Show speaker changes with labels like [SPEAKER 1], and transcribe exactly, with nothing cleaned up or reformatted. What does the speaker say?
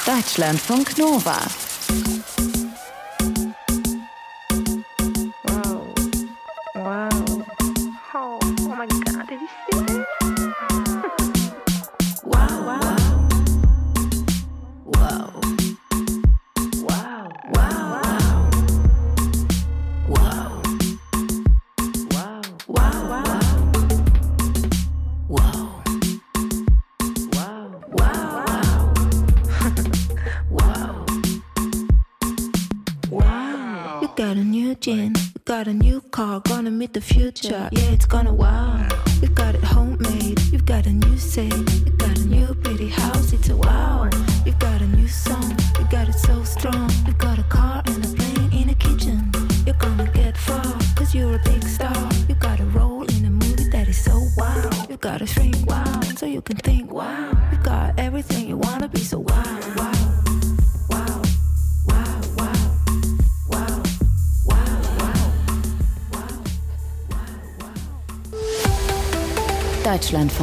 [SPEAKER 1] Deutschlandfunk Nova.
[SPEAKER 2] Wow. Wow. Oh, oh my God, did you see that? Wow, wow. Wow. Wow. Wow. Wow. Wow. Wow. Wow. Wow. Wow. Wow. Wow. Wow. You got a new gin, you got a new car, gonna meet the future. Yeah, it's gonna wow. You got it homemade, you've got a new say, you got a new pretty house, it's a wow. You've got a new song, you got it so strong. You got a car and a plane in a kitchen. You're gonna get far, cause you're a big star. You got a role in a movie that is so wow. You gotta shrink wow, so you can think wow. You got everything you wanna be, so wow, wow. Wow, wow, wow, wow, wow, wow, wow, wow, wow.
[SPEAKER 1] Deutschlandfunk